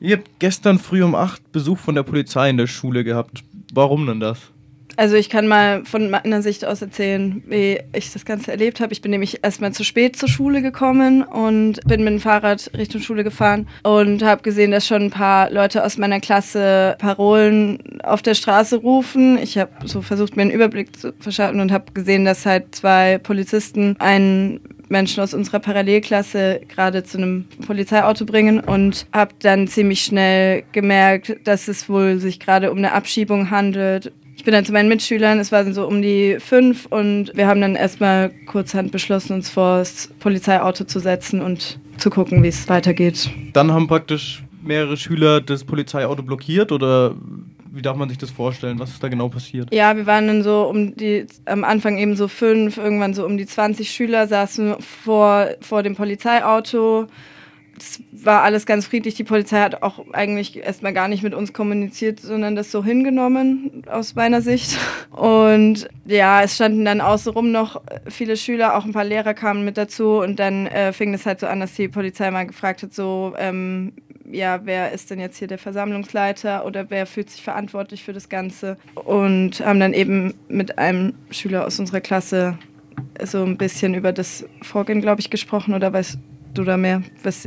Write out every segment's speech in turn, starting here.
Ihr habt gestern früh um 8 Besuch von der Polizei in der Schule gehabt. Warum denn das? Also ich kann mal von meiner Sicht aus erzählen, wie ich das Ganze erlebt habe. Ich bin nämlich erstmal zu spät zur Schule gekommen und bin mit dem Fahrrad Richtung Schule gefahren und habe gesehen, dass schon ein paar Leute aus meiner Klasse Parolen auf der Straße rufen. Ich habe so versucht, mir einen Überblick zu verschaffen und habe gesehen, dass halt 2 Polizisten einen Menschen aus unserer Parallelklasse gerade zu einem Polizeiauto bringen und habe dann ziemlich schnell gemerkt, dass es wohl sich gerade um eine Abschiebung handelt. Ich bin dann zu meinen Mitschülern, es waren so um die 5 und wir haben dann erstmal kurzhand beschlossen, uns vor das Polizeiauto zu setzen und zu gucken, wie es weitergeht. Dann haben praktisch mehrere Schüler das Polizeiauto blockiert oder wie darf man sich das vorstellen? Was ist da genau passiert? Ja, wir waren dann so am Anfang eben so 5, irgendwann so um die 20 Schüler saßen vor dem Polizeiauto. Es war alles ganz friedlich. Die Polizei hat auch eigentlich erstmal gar nicht mit uns kommuniziert, sondern das so hingenommen, aus meiner Sicht. Und ja, es standen dann außenrum noch viele Schüler, auch ein paar Lehrer kamen mit dazu. Und dann fing es halt so an, dass die Polizei mal gefragt hat, so, ja, wer ist denn jetzt hier der Versammlungsleiter oder wer fühlt sich verantwortlich für das Ganze? Und haben dann eben mit einem Schüler aus unserer Klasse so ein bisschen über das Vorgehen, glaube ich, gesprochen. Oder weißt du da mehr?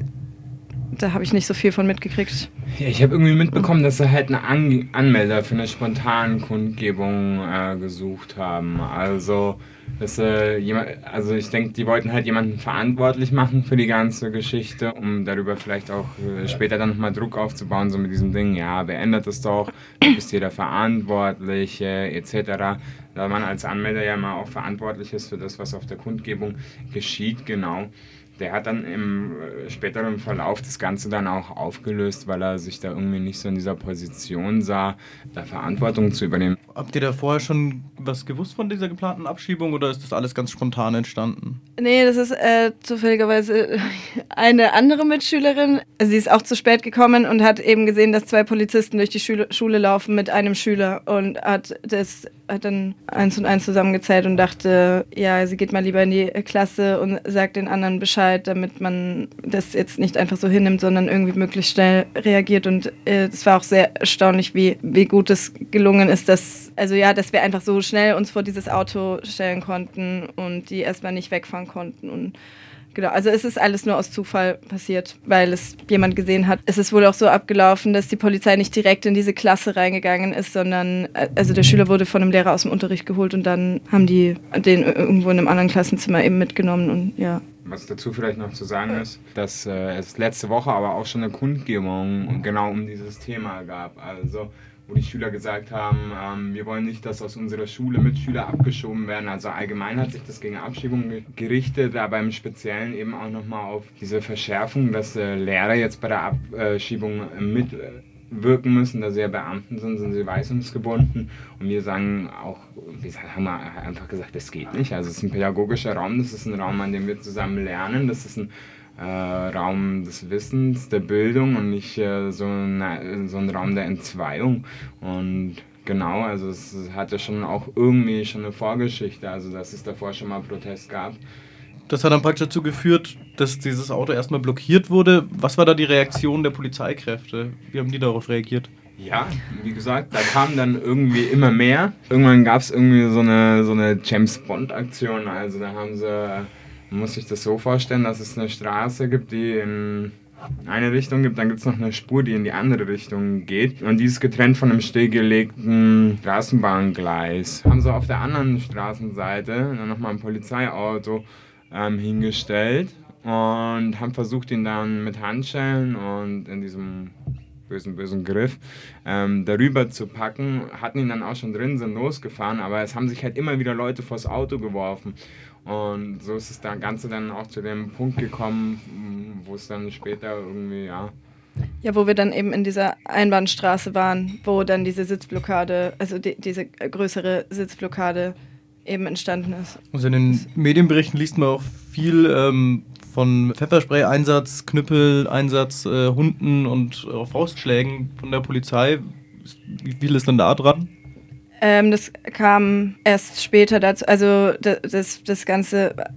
Da habe ich nicht so viel von mitgekriegt. Ja, ich habe irgendwie mitbekommen, dass sie halt eine Anmelder für eine spontane Kundgebung gesucht haben. Also, ich denke, die wollten halt jemanden verantwortlich machen für die ganze Geschichte, um darüber vielleicht auch später dann nochmal Druck aufzubauen, so mit diesem Ding, ja, wer ändert das doch, du bist hier der Verantwortliche, etc. Da man als Anmelder ja immer auch verantwortlich ist für das, was auf der Kundgebung geschieht, genau. Der hat dann im späteren Verlauf das Ganze dann auch aufgelöst, weil er sich da irgendwie nicht so in dieser Position sah, da Verantwortung zu übernehmen. Habt ihr da vorher schon was gewusst von dieser geplanten Abschiebung oder ist das alles ganz spontan entstanden? Nee, das ist zufälligerweise eine andere Mitschülerin. Sie ist auch zu spät gekommen und hat eben gesehen, dass 2 Polizisten durch die Schule laufen mit einem Schüler und hat dann 1 und 1 zusammengezählt und dachte, ja, sie geht mal lieber in die Klasse und sagt den anderen Bescheid, damit man das jetzt nicht einfach so hinnimmt, sondern irgendwie möglichst schnell reagiert. Und es war auch sehr erstaunlich, wie gut es gelungen ist, dass wir einfach so schnell uns vor dieses Auto stellen konnten und die erstmal nicht wegfahren konnten. Und genau, also es ist alles nur aus Zufall passiert, weil es jemand gesehen hat. Es ist wohl auch so abgelaufen, dass die Polizei nicht direkt in diese Klasse reingegangen ist, sondern also der Schüler wurde von einem Lehrer aus dem Unterricht geholt und dann haben die den irgendwo in einem anderen Klassenzimmer eben mitgenommen und ja. Was dazu vielleicht noch zu sagen ist, dass es letzte Woche aber auch schon eine Kundgebung genau um dieses Thema gab. Also wo die Schüler gesagt haben, wir wollen nicht, dass aus unserer Schule Mitschüler abgeschoben werden. Also allgemein hat sich das gegen Abschiebung gerichtet, aber im Speziellen eben auch nochmal auf diese Verschärfung, dass Lehrer jetzt bei der Abschiebung mitwirken müssen, da sie ja Beamten sind sie weisungsgebunden. Und wir sagen auch, haben wir einfach gesagt, das geht nicht. Also es ist ein pädagogischer Raum, das ist ein Raum, an dem wir zusammen lernen, das ist ein Raum des Wissens, der Bildung und nicht so ein Raum der Entzweiung. Und genau, also es hatte schon auch irgendwie schon eine Vorgeschichte, also dass es davor schon mal Protest gab. Das hat dann praktisch dazu geführt, dass dieses Auto erstmal blockiert wurde. Was war da die Reaktion der Polizeikräfte? Wie haben die darauf reagiert? Ja, wie gesagt, da kam dann irgendwie immer mehr. Irgendwann gab es irgendwie so eine James-Bond-Aktion, also da haben sie... Man muss sich das so vorstellen, dass es eine Straße gibt, die in eine Richtung gibt, dann gibt es noch eine Spur, die in die andere Richtung geht. Und die ist getrennt von einem stillgelegten Straßenbahngleis. Haben sie auf der anderen Straßenseite dann nochmal ein Polizeiauto hingestellt und haben versucht, ihn dann mit Handschellen und in diesem bösen Griff darüber zu packen. Hatten ihn dann auch schon drin, sind losgefahren, aber es haben sich halt immer wieder Leute vors Auto geworfen. Und so ist es dann Ganze dann auch zu dem Punkt gekommen, wo es dann später irgendwie, ja, wo wir dann eben in dieser Einbahnstraße waren, wo dann diese Sitzblockade, also diese größere Sitzblockade eben entstanden ist. Also in den Medienberichten liest man auch viel von Pfefferspray-Einsatz, Knüppel-Einsatz, Hunden und Faustschlägen von der Polizei. Wie viel ist denn da dran? Das kam erst später dazu, also das Ganze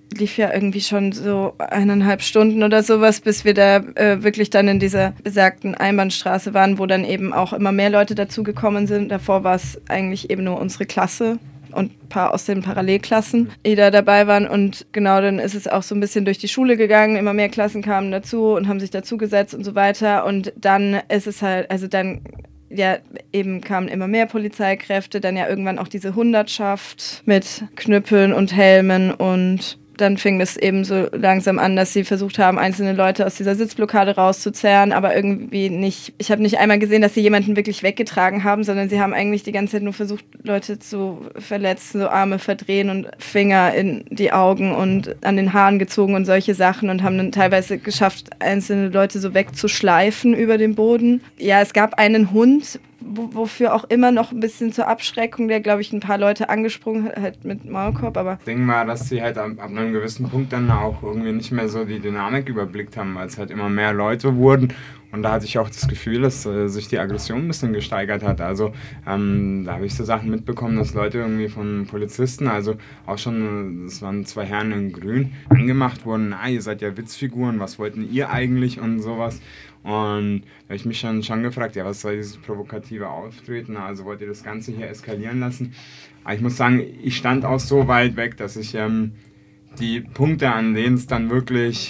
lief ja irgendwie schon so 1,5 Stunden oder sowas, bis wir da wirklich dann in dieser besagten Einbahnstraße waren, wo dann eben auch immer mehr Leute dazugekommen sind. Davor war es eigentlich eben nur unsere Klasse und ein paar aus den Parallelklassen, die da dabei waren. Und genau, dann ist es auch so ein bisschen durch die Schule gegangen. Immer mehr Klassen kamen dazu und haben sich dazugesetzt und so weiter. Und dann ist es halt, also dann ja, eben kamen immer mehr Polizeikräfte, dann ja irgendwann auch diese Hundertschaft mit Knüppeln und Helmen und dann fing es eben so langsam an, dass sie versucht haben, einzelne Leute aus dieser Sitzblockade rauszuzerren, aber irgendwie nicht, ich habe nicht einmal gesehen, dass sie jemanden wirklich weggetragen haben, sondern sie haben eigentlich die ganze Zeit nur versucht, Leute zu verletzen, so Arme verdrehen und Finger in die Augen und an den Haaren gezogen und solche Sachen und haben dann teilweise geschafft, einzelne Leute so wegzuschleifen über den Boden. Ja, es gab einen Hund, wofür auch immer noch ein bisschen zur Abschreckung, der, glaube ich, ein paar Leute angesprungen hat, halt mit Maulkorb, aber... Das Ding war, dass sie halt ab einem gewissen Punkt dann auch irgendwie nicht mehr so die Dynamik überblickt haben, weil es halt immer mehr Leute wurden. Und da hatte ich auch das Gefühl, dass sich die Aggression ein bisschen gesteigert hat. Also da habe ich so Sachen mitbekommen, dass Leute irgendwie von Polizisten, also auch schon, das waren 2 Herren in Grün, angemacht wurden, ihr seid ja Witzfiguren, was wollten ihr eigentlich und sowas. Und da habe ich mich schon gefragt, ja, was soll dieses provokative Auftreten, also wollt ihr das Ganze hier eskalieren lassen? Aber ich muss sagen, ich stand auch so weit weg, dass ich die Punkte, an denen es dann wirklich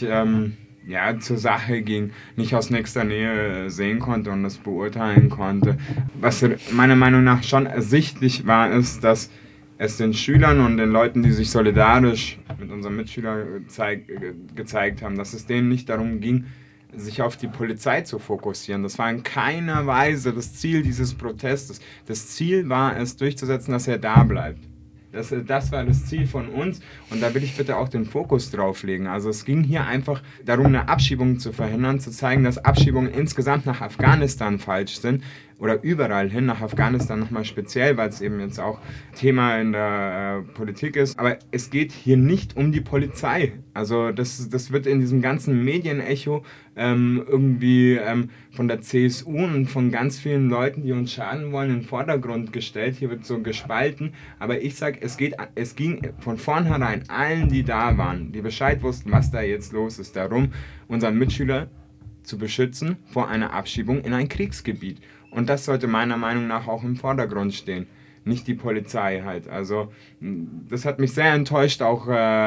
zur Sache ging, nicht aus nächster Nähe sehen konnte und das beurteilen konnte. Was meiner Meinung nach schon ersichtlich war, ist, dass es den Schülern und den Leuten, die sich solidarisch mit unseren Mitschülern gezeigt haben, dass es denen nicht darum ging, sich auf die Polizei zu fokussieren. Das war in keiner Weise das Ziel dieses Protestes. Das Ziel war es, durchzusetzen, dass er da bleibt. Das war das Ziel von uns und da will ich bitte auch den Fokus drauf legen. Also es ging hier einfach darum, eine Abschiebung zu verhindern, zu zeigen, dass Abschiebungen insgesamt nach Afghanistan falsch sind oder überall hin, nach Afghanistan nochmal speziell, weil es eben jetzt auch Thema in der Politik ist. Aber es geht hier nicht um die Polizei. Also das wird in diesem ganzen Medienecho irgendwie von der CSU und von ganz vielen Leuten, die uns schaden wollen, in den Vordergrund gestellt. Hier wird so gespalten. Aber ich sage, es ging von vornherein allen, die da waren, die Bescheid wussten, was da jetzt los ist, darum, unseren Mitschüler zu beschützen vor einer Abschiebung in ein Kriegsgebiet. Und das sollte meiner Meinung nach auch im Vordergrund stehen. Nicht die Polizei halt. Also das hat mich sehr enttäuscht, auch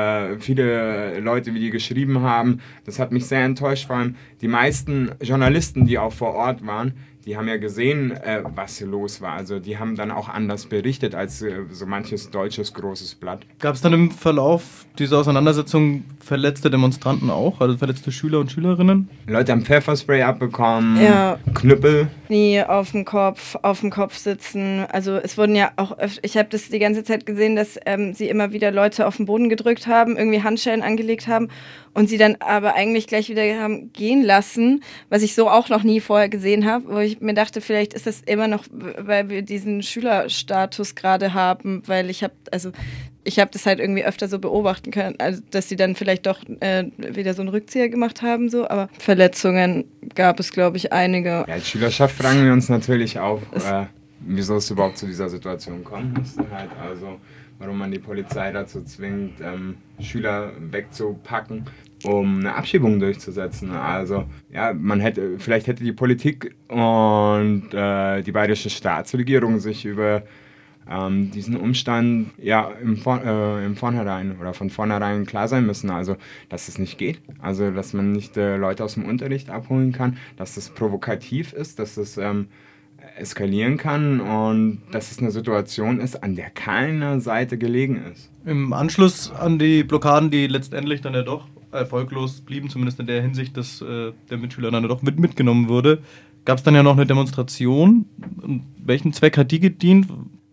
viele Leute, wie die geschrieben haben. Das hat mich sehr enttäuscht, vor allem die meisten Journalisten, die auch vor Ort waren, die haben ja gesehen, was hier los war. Also die haben dann auch anders berichtet als so manches deutsches großes Blatt. Gab es dann im Verlauf dieser Auseinandersetzung verletzte Demonstranten auch? Also verletzte Schüler und Schülerinnen? Leute haben Pfefferspray abbekommen, ja. Knüppel. Nie auf dem Kopf sitzen. Also es wurden ja auch, ich habe das die ganze Zeit gesehen, dass sie immer wieder Leute auf den Boden gedrückt haben, irgendwie Handschellen angelegt haben und sie dann aber eigentlich gleich wieder haben gehen lassen, was ich so auch noch nie vorher gesehen habe, wo ich mir dachte, vielleicht ist das immer noch, weil wir diesen Schülerstatus gerade haben, weil ich habe das halt irgendwie öfter so beobachten können, also dass sie dann vielleicht doch wieder so einen Rückzieher gemacht haben, so, aber Verletzungen gab es, glaube ich, einige. Ja, als Schülerschaft fragen wir uns natürlich auch, wieso es überhaupt zu dieser Situation kommen musste halt, also warum man die Polizei dazu zwingt, Schüler wegzupacken, um eine Abschiebung durchzusetzen. Also ja, vielleicht hätte die Politik und die bayerische Staatsregierung sich über diesen Umstand ja im Vornherein oder von vornherein klar sein müssen, also dass es nicht geht, also dass man nicht Leute aus dem Unterricht abholen kann, dass das provokativ ist, dass das eskalieren kann und dass es eine Situation ist, an der keiner Seite gelegen ist. Im Anschluss an die Blockaden, die letztendlich dann ja doch erfolglos blieben, zumindest in der Hinsicht, dass der Mitschüler dann doch mitgenommen wurde, gab es dann ja noch eine Demonstration. Und welchen Zweck hat die gedient?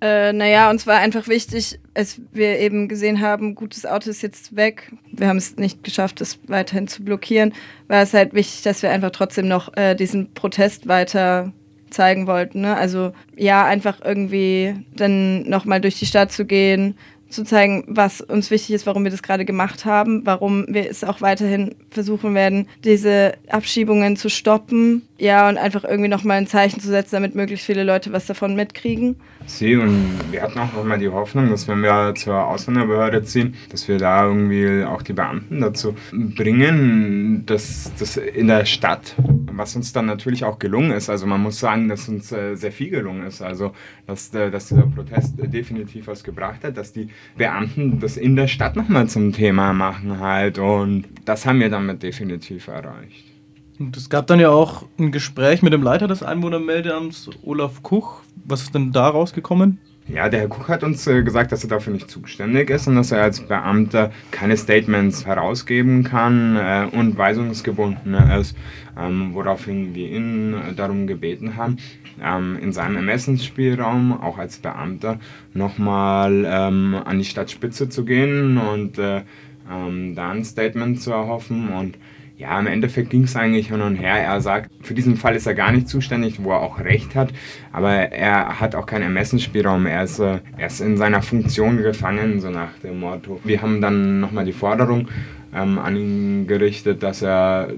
Uns war einfach wichtig, als wir eben gesehen haben, gutes Auto ist jetzt weg, wir haben es nicht geschafft, es weiterhin zu blockieren, war es halt wichtig, dass wir einfach trotzdem noch diesen Protest weiter zeigen wollten. Ne? Also ja, einfach irgendwie dann nochmal durch die Stadt zu gehen, zu zeigen, was uns wichtig ist, warum wir das gerade gemacht haben, warum wir es auch weiterhin versuchen werden, diese Abschiebungen zu stoppen Ja, und einfach irgendwie nochmal ein Zeichen zu setzen, damit möglichst viele Leute was davon mitkriegen. Und wir hatten auch nochmal die Hoffnung, dass wenn wir zur Ausländerbehörde ziehen, dass wir da irgendwie auch die Beamten dazu bringen, dass das in der Stadt, was uns dann natürlich auch gelungen ist, also man muss sagen, dass uns sehr viel gelungen ist, also dass dieser Protest definitiv was gebracht hat, dass die Beamten das in der Stadt nochmal zum Thema machen halt, und das haben wir damit definitiv erreicht. Und es gab dann ja auch ein Gespräch mit dem Leiter des Einwohnermeldeamts, Olaf Kuch. Was ist denn da rausgekommen? Ja, der Herr Kuch hat uns gesagt, dass er dafür nicht zuständig ist und dass er als Beamter keine Statements herausgeben kann und weisungsgebunden ist, woraufhin wir ihn darum gebeten haben, in seinem Ermessensspielraum, auch als Beamter, nochmal an die Stadtspitze zu gehen und da ein Statement zu erhoffen. Und ja, im Endeffekt ging es eigentlich hin und her. Er sagt, für diesen Fall ist er gar nicht zuständig, wo er auch recht hat, aber er hat auch keinen Ermessensspielraum. Er ist in seiner Funktion gefangen, so nach dem Motto. Wir haben dann nochmal die Forderung an ihn gerichtet, dass er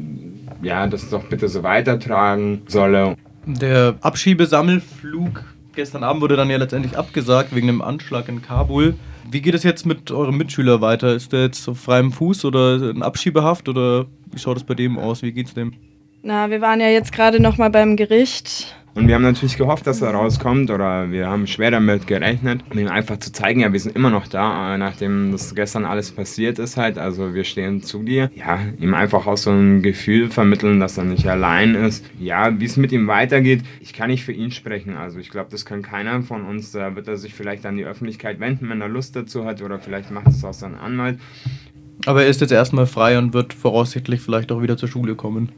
das doch bitte so weitertragen solle. Der Abschiebesammelflug gestern Abend wurde dann ja letztendlich abgesagt wegen dem Anschlag in Kabul. Wie geht es jetzt mit eurem Mitschüler weiter? Ist der jetzt auf freiem Fuß oder in Abschiebehaft oder wie schaut es bei dem aus? Wie geht's dem? Na, wir waren ja jetzt gerade nochmal beim Gericht. Und wir haben natürlich gehofft, dass er rauskommt, oder wir haben schwer damit gerechnet, um ihm einfach zu zeigen, ja, wir sind immer noch da, nachdem das gestern alles passiert ist halt, also wir stehen zu dir. Ja, ihm einfach auch so ein Gefühl vermitteln, dass er nicht allein ist. Ja, wie es mit ihm weitergeht, ich kann nicht für ihn sprechen, also ich glaube, das kann keiner von uns, da wird er sich vielleicht an die Öffentlichkeit wenden, wenn er Lust dazu hat, oder vielleicht macht es auch sein Anwalt. Aber er ist jetzt erstmal frei und wird voraussichtlich vielleicht auch wieder zur Schule kommen.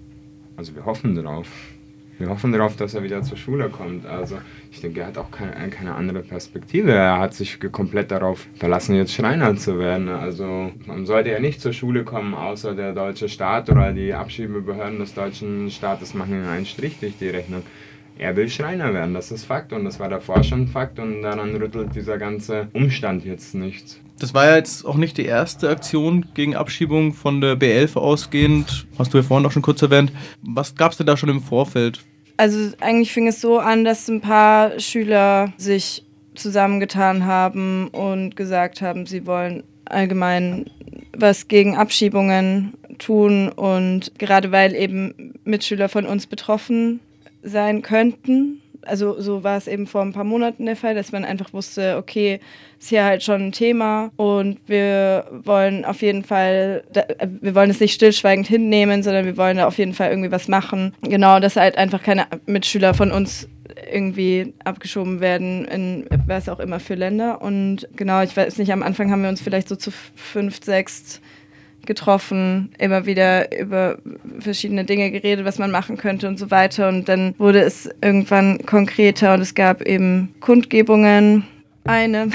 Also wir hoffen darauf. Wir hoffen darauf, dass er wieder zur Schule kommt. Also ich denke, er hat auch keine andere Perspektive. Er hat sich komplett darauf verlassen, jetzt Schreiner zu werden. Also man sollte ja nicht zur Schule kommen, außer der deutsche Staat oder die Abschiebebehörden des deutschen Staates machen ihm einen Strich durch die Rechnung. Er will Schreiner werden, das ist Fakt, und das war davor schon Fakt, und daran rüttelt dieser ganze Umstand jetzt nichts. Das war ja jetzt auch nicht die erste Aktion gegen Abschiebung von der B11 ausgehend. Hast du ja vorhin auch schon kurz erwähnt. Was gab es denn da schon im Vorfeld? Also eigentlich fing es so an, dass ein paar Schüler sich zusammengetan haben und gesagt haben, sie wollen allgemein was gegen Abschiebungen tun, und gerade weil eben Mitschüler von uns betroffen sein könnten. Also so war es eben vor ein paar Monaten der Fall, dass man einfach wusste, okay, ist hier halt schon ein Thema und wir wollen auf jeden Fall, wir wollen es nicht stillschweigend hinnehmen, sondern wir wollen da auf jeden Fall irgendwie was machen. Genau, dass halt einfach keine Mitschüler von uns irgendwie abgeschoben werden in was auch immer für Länder. Und genau, ich weiß nicht, am Anfang haben wir uns vielleicht so zu 5, 6 getroffen, immer wieder über verschiedene Dinge geredet, was man machen könnte und so weiter. Und dann wurde es irgendwann konkreter und es gab eben Kundgebungen. Eine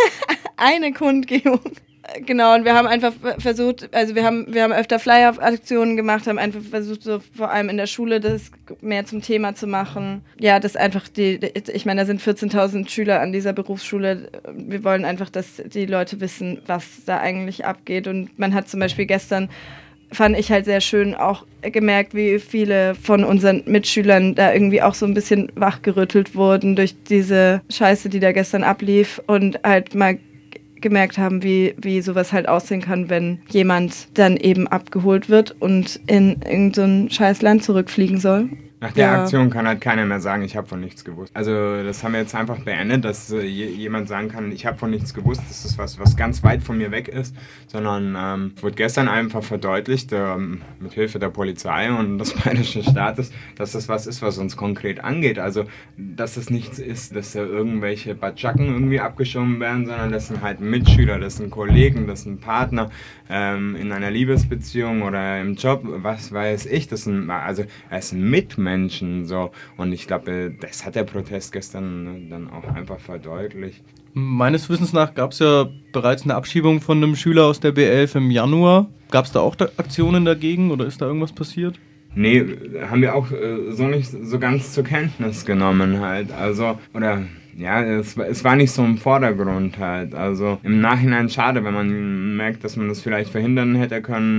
Kundgebung. Genau, und wir haben einfach versucht, also wir haben öfter Flyer-Aktionen gemacht, haben einfach versucht, so vor allem in der Schule das mehr zum Thema zu machen. Ja, das einfach ich meine, da sind 14.000 Schüler an dieser Berufsschule. Wir wollen einfach, dass die Leute wissen, was da eigentlich abgeht. Und man hat zum Beispiel gestern, fand ich halt sehr schön, auch gemerkt, wie viele von unseren Mitschülern da irgendwie auch so ein bisschen wachgerüttelt wurden durch diese Scheiße, die da gestern ablief, und halt mal gemerkt haben, wie sowas halt aussehen kann, wenn jemand dann eben abgeholt wird und in irgend so ein scheiß Land zurückfliegen soll. Nach der Aktion kann halt keiner mehr sagen, ich habe von nichts gewusst. Also das haben wir jetzt einfach beendet, dass jemand sagen kann, ich habe von nichts gewusst, das ist was ganz weit von mir weg ist, sondern wurde gestern einfach verdeutlicht, mit Hilfe der Polizei und des bayerischen Staates, dass das was ist, was uns konkret angeht. Also dass das nichts ist, dass da irgendwelche Batschaken irgendwie abgeschoben werden, sondern das sind halt Mitschüler, das sind Kollegen, das sind Partner in einer Liebesbeziehung oder im Job, was weiß ich, das sind Mitmenschen, so. Und ich glaube, das hat der Protest gestern dann auch einfach verdeutlicht. Meines Wissens nach gab es ja bereits eine Abschiebung von einem Schüler aus der B11 im Januar. Gab es da auch Aktionen dagegen oder ist da irgendwas passiert? Nee, haben wir auch so nicht so ganz zur Kenntnis genommen halt. Also, oder ja, es war nicht so im Vordergrund halt. Also im Nachhinein schade, wenn man merkt, dass man das vielleicht verhindern hätte können.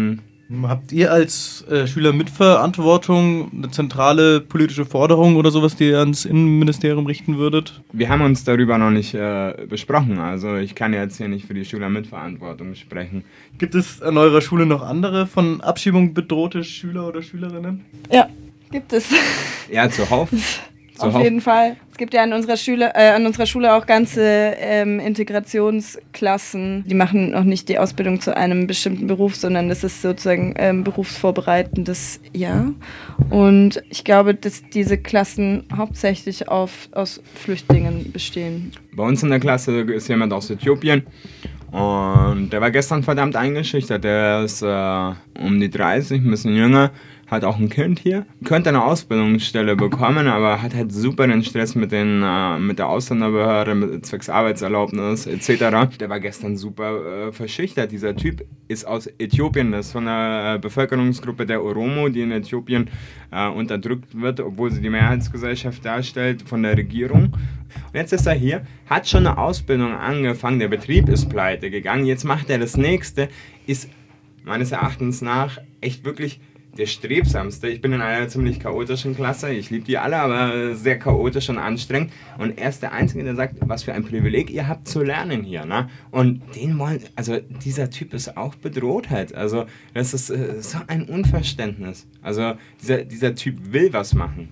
Habt ihr als Schüler Mitverantwortung eine zentrale politische Forderung oder sowas, die ihr ans Innenministerium richten würdet? Wir haben uns darüber noch nicht besprochen. Also ich kann jetzt hier nicht für die Schüler Mitverantwortung sprechen. Gibt es an eurer Schule noch andere von Abschiebung bedrohte Schüler oder Schülerinnen? Ja, gibt es. Ja, zuhauf. Auf jeden Fall. Es gibt ja an unserer Schule auch ganze Integrationsklassen. Die machen noch nicht die Ausbildung zu einem bestimmten Beruf, sondern das ist sozusagen berufsvorbereitendes Jahr. Und ich glaube, dass diese Klassen hauptsächlich aus Flüchtlingen bestehen. Bei uns in der Klasse ist jemand aus Äthiopien und der war gestern verdammt eingeschüchtert. Der ist um die 30, ein bisschen jünger. Hat auch ein Kind hier, könnte eine Ausbildungsstelle bekommen, aber hat halt super den Stress mit der Ausländerbehörde, mit zwecks Arbeitserlaubnis etc. Der war gestern super verschüchtert. Dieser Typ ist aus Äthiopien, das ist von der Bevölkerungsgruppe der Oromo, die in Äthiopien unterdrückt wird, obwohl sie die Mehrheitsgesellschaft darstellt von der Regierung. Und jetzt ist er hier, hat schon eine Ausbildung angefangen, der Betrieb ist pleite gegangen, jetzt macht er das nächste, ist meines Erachtens nach echt wirklich der strebsamste. Ich bin in einer ziemlich chaotischen Klasse. Ich liebe die alle, aber sehr chaotisch und anstrengend. Und er ist der Einzige, der sagt, was für ein Privileg ihr habt zu lernen hier. Ne? Und dieser Typ ist auch bedroht halt. Also das ist so ein Unverständnis. Also dieser Typ will was machen.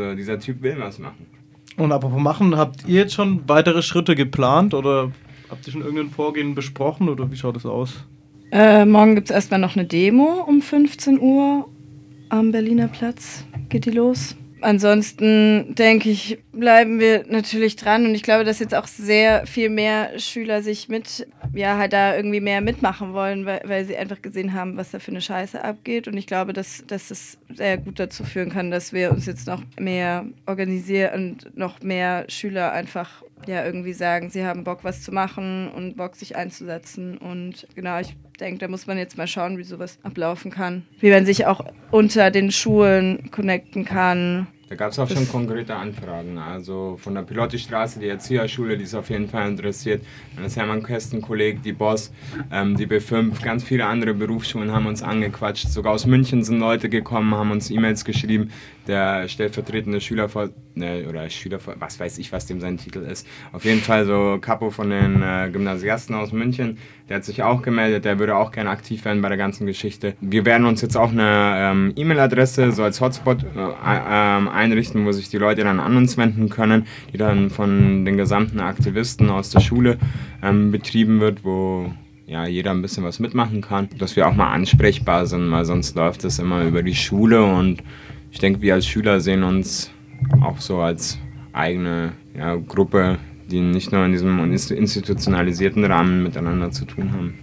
Und apropos machen, habt ihr jetzt schon weitere Schritte geplant oder habt ihr schon irgendein Vorgehen besprochen oder wie schaut es aus? Morgen gibt es erstmal noch eine Demo um 15 Uhr am Berliner Platz. Geht die los? Ansonsten denke ich, bleiben wir natürlich dran und ich glaube, dass jetzt auch sehr viel mehr Schüler sich da irgendwie mehr mitmachen wollen, weil sie einfach gesehen haben, was da für eine Scheiße abgeht und ich glaube, dass es sehr gut dazu führen kann, dass wir uns jetzt noch mehr organisieren und noch mehr Schüler einfach irgendwie sagen, sie haben Bock, was zu machen und Bock, sich einzusetzen. Und genau, ich denke, da muss man jetzt mal schauen, wie sowas ablaufen kann. Wie man sich auch unter den Schulen connecten kann. Da gab es auch schon konkrete Anfragen. Also von der Pilotti-Straße, die Erzieherschule, die ist auf jeden Fall interessiert. Dann das Hermann-Kästen-Kolleg, die BOS, die B5, ganz viele andere Berufsschulen haben uns angequatscht. Sogar aus München sind Leute gekommen, haben uns E-Mails geschrieben. Der stellvertretende was weiß ich, was dem sein Titel ist. Auf jeden Fall so Capo von den Gymnasiasten aus München, der hat sich auch gemeldet, der würde auch gerne aktiv werden bei der ganzen Geschichte. Wir werden uns jetzt auch eine E-Mail-Adresse so als Hotspot einrichten, wo sich die Leute dann an uns wenden können, die dann von den gesamten Aktivisten aus der Schule betrieben wird, wo jeder ein bisschen was mitmachen kann, dass wir auch mal ansprechbar sind, weil sonst läuft das immer über die Schule und ich denke, wir als Schüler sehen uns auch so als eigene Gruppe, die nicht nur in diesem institutionalisierten Rahmen miteinander zu tun haben.